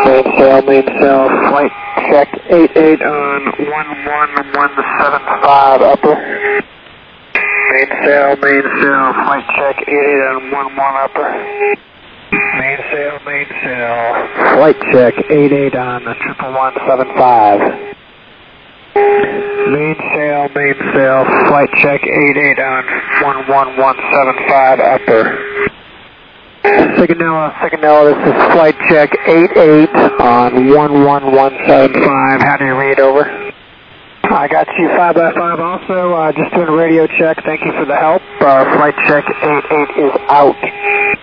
Mainsail, flight check 88 on 11175 upper. Mainsail, flight check 88 on 11 upper. Mainsail, flight check 88 on 11175. Mainsail, flight check 88 on 11175 upper. Signal, this is flight check 88 on 11175. How do you read, over? I got you 5x5 also, just doing a radio check. Thank you for the help. Flight check 88 is out.